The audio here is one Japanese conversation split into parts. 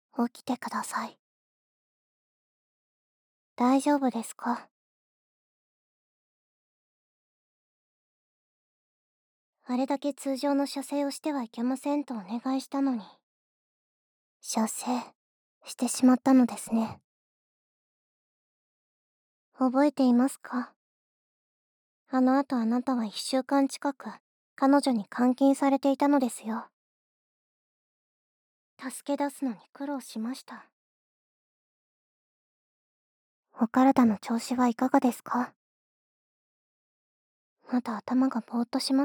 起きてください。大丈夫ですか？あれだけ通常の射精をしてはいけませんとお願いしたのに。射精してしまったのですね。覚えていますか？あの後あなたは1週間近く彼女に監禁されていたのですよ。助け出すのに苦労しました。お体の調子はいかがですか？まだ頭がぼーっとします？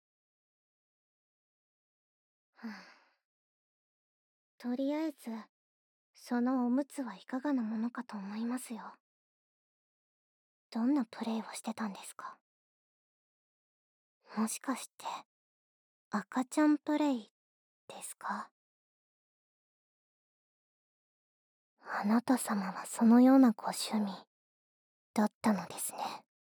とりあえず、そのおむつはいかがなものかと思いますよ。どんなプレイをしてたんですか？もしかして、赤ちゃんプレイですか？あなた様はそのようなご趣味だったのですね。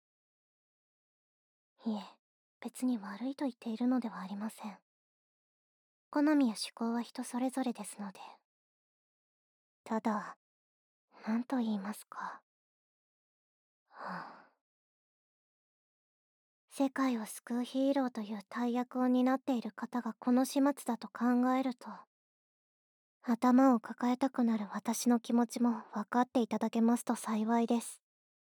いえ、別に悪いと言っているのではありません。好みや趣向は人それぞれですので。ただ、なんと言いますか。世界を救うヒーローという大役を担っている方がこの始末だと考えると、頭を抱えたくなる私の気持ちも分かっていただけますと幸いです。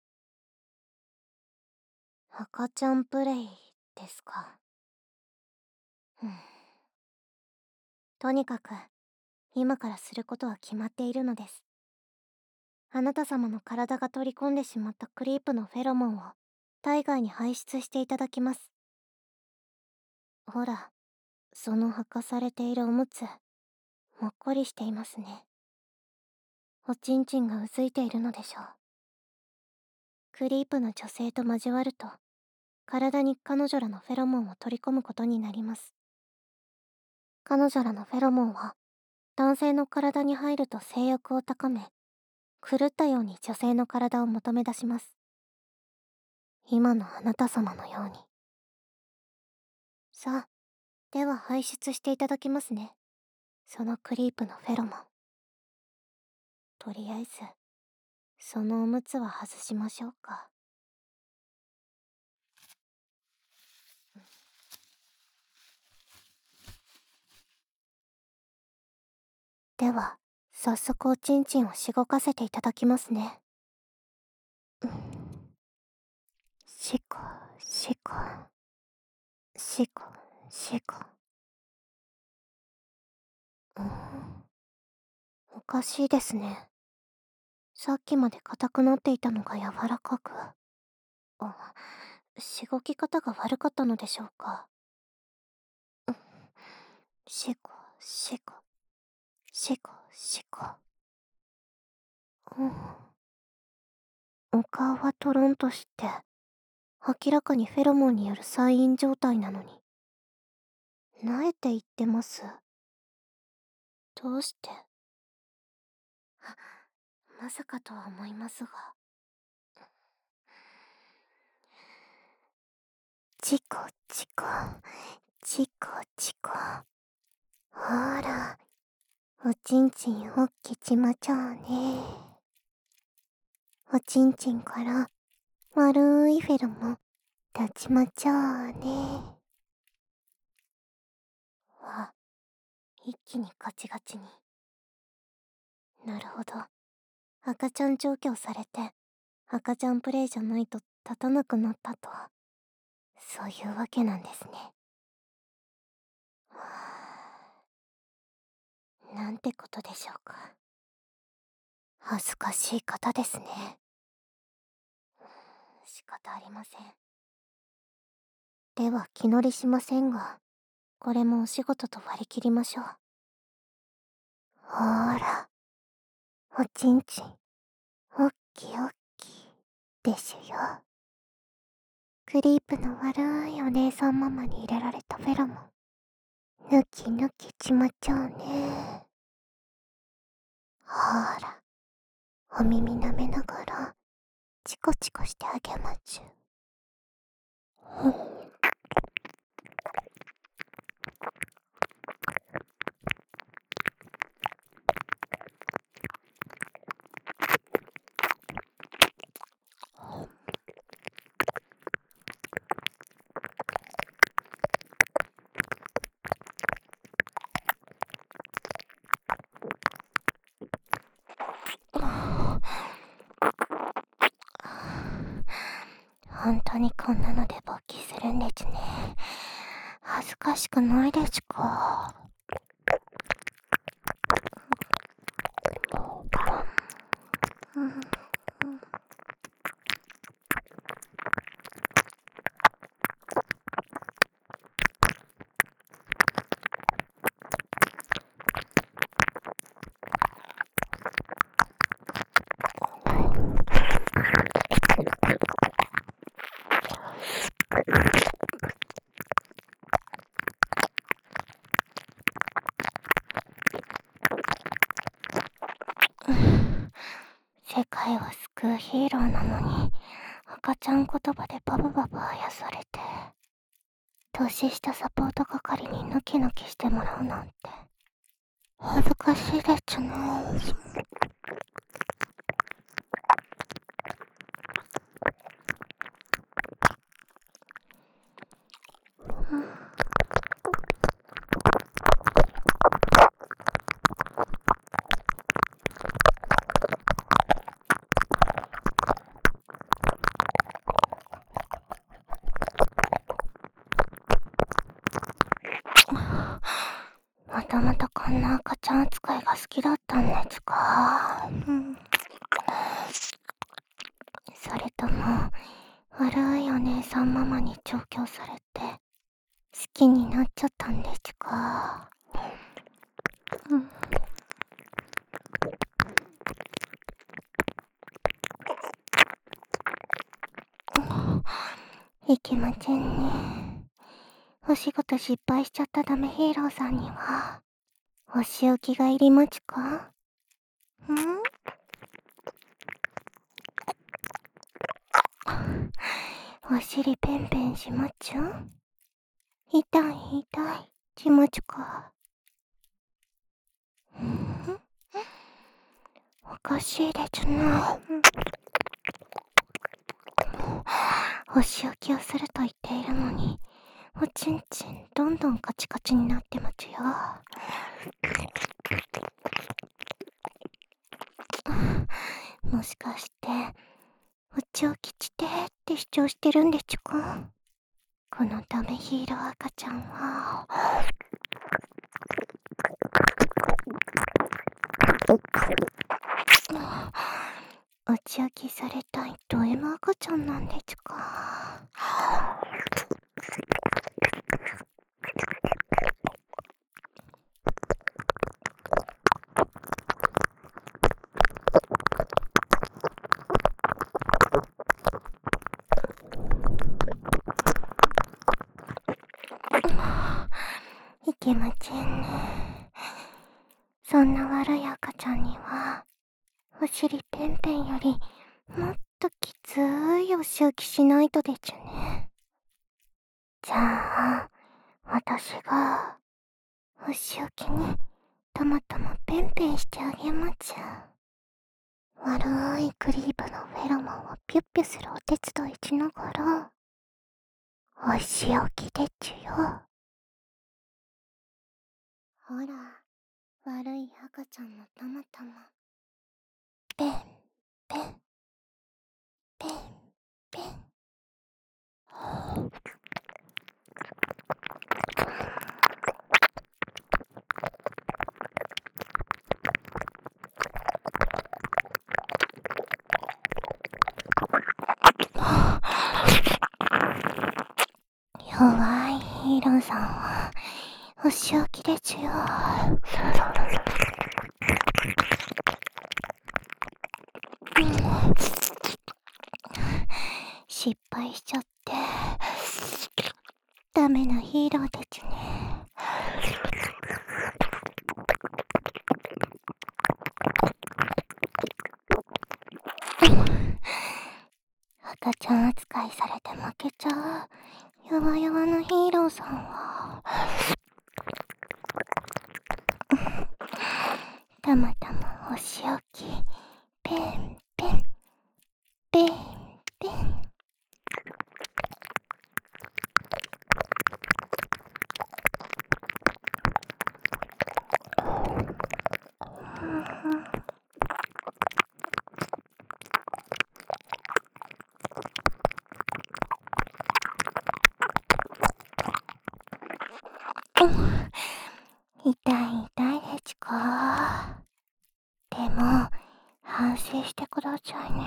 赤ちゃんプレイですか。うん。とにかく、今からすることは決まっているのです。あなた様の体が取り込んでしまったクリープのフェロモンを体外に排出していただきます。ほら、その履かされているおむつ、もっこりしていますね。おちんちんがうずいているのでしょう。クリープの女性と交わると、体に彼女らのフェロモンを取り込むことになります。彼女らのフェロモンは、男性の体に入ると性欲を高め、狂ったように女性の体を求め出します。今のあなた様のように。さあ、では排出していただきますね。そのクリープのフェロモン。とりあえず、そのおむつは外しましょうか。では、早速おちんちんをしごかせていただきますね。しこ、しこ、しこ、しこ。おかしいですね。さっきまで硬くなっていたのが柔らかく。しごき方が悪かったのでしょうか。しこ、しこ、しこ、しこ。お顔はトロンとして、明らかにフェロモンによる催眠状態なのに。萎えていってます。どうして？まさかとは思いますが。チコチコ、チコチコ。ほら、おちんちんおっきちまちょうね。おちんちんから丸いフェロモン立ちまちょうね。一気にガチガチに。なるほど。赤ちゃん調教されて、赤ちゃんプレイじゃないと立たなくなったと。そういうわけなんですね。なんてことでしょうか。恥ずかしい方ですね。仕方ありません。では気乗りしませんが、これもお仕事と割り切りましょう。ほーら、おちんちん、おっきおっきでしゅよ。クリープの悪いお姉さんママに入れられたフェロモン、ぬきぬきちまっちゃうね。ほーら、お耳舐めながら、チコチコしてあげまちゅ。 本当にこんなので勃起するんですね。恥ずかしくないですか？うん。世界を救うヒーローなのに、赤ちゃん言葉でバブバブあやされて、年下サポート係にヌキヌキしてもらうなんて、恥ずかしいですね。もともとこんな赤ちゃん扱いが好きだったんですか？それとも、悪いお姉さんママに調教されて、好きになっちゃったんですか？いけませんね。お仕事失敗しちゃったダメヒーローさんには、お仕置きがいりますか？お尻ペンペンしまっちゃう？痛い痛い、気持ちか。おかしいですな。お仕置きをすると言っているのに、おちんちんどんどんカチカチになってますよ。もしかして、おちをきちてって主張してるんですか？このダメヒーロー赤ちゃんは。おち置きされたいド M 赤ちゃんなんですか？いけませんね。そんな悪い赤ちゃんには、お尻ペンペンよりもっときついお仕置きしないとですね。じゃあ、私がお仕置きにたまたまペンペンしてあげます。悪いクリープのフェロモンをピュッピュするお手伝いしながら、お仕置きでちゅよ。ほら、悪い赤ちゃんのたまたま。ペン、ペン、ペン、ペン。弱いヒーローさんは、お仕置きですよ。失敗しちゃって、ダメなヒーローですね。赤ちゃん扱いされて負けちゃう弱々なヒーローさんは、たまたまお仕置き、ペンペン、ペンペン。 整してくださいね。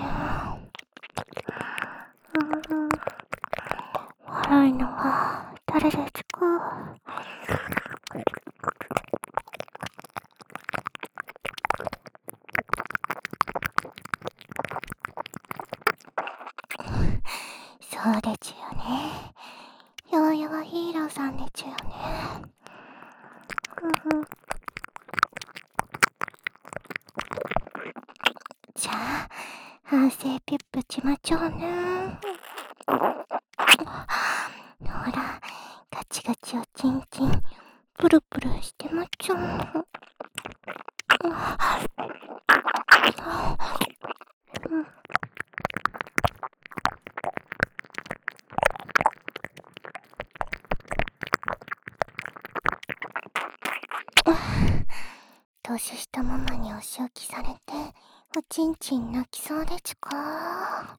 悪いのは誰ですか？そうですよね。ようやはヒーローさんですよね。じゃあ、反省ピップしましょうね。ほら、ガチガチおちんちん、プルプルしてまっちょ。年下ママにお仕置きされて、おちんちん泣きそうですか？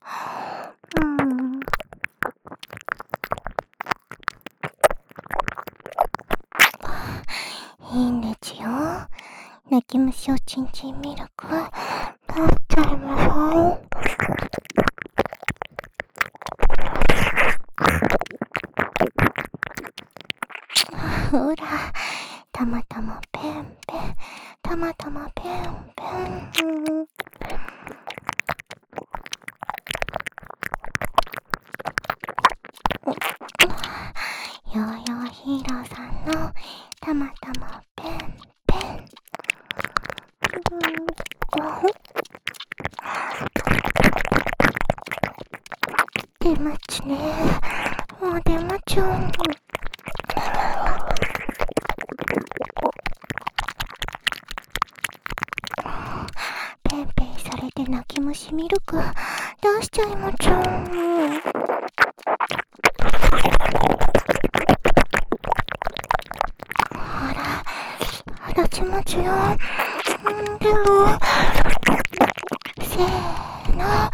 いいんですよ。泣き虫おちんちんミルク、食べちゃいましょう。ほら、たまたまペンペン、たまたまペンペン。ヨーヨーヒーローさんのたまたまペンペン。出ますね。もう出まちょう。ペンペンされて泣き虫ミルク出しちゃいまちょう。ほら、出しますよ。でも、せーの。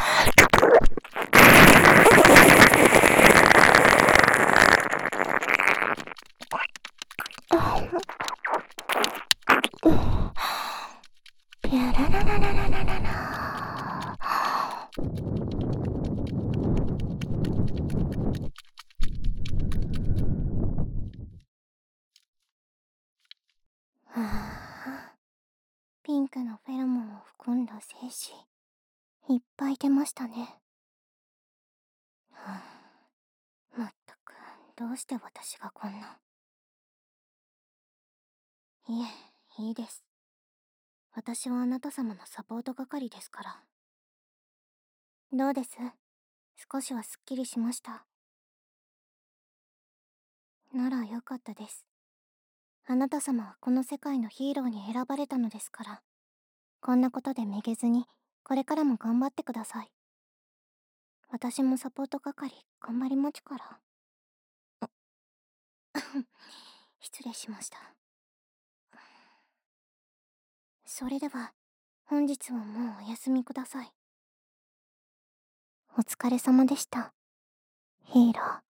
ピャララララララララ。はあ、ピンクのフェロモンを含んだ精子、いっぱい出ましたね。はあ、まったく、どうして私がこんな。いえ、いいです。私はあなた様のサポート係ですから。どうです？少しはすっきりしました。ならよかったです。あなた様はこの世界のヒーローに選ばれたのですから。こんなことでめげずに、これからも頑張ってください。私もサポート係頑張りまちゅから。失礼しました。それでは、本日はもうお休みください。お疲れ様でした、ヒーロー。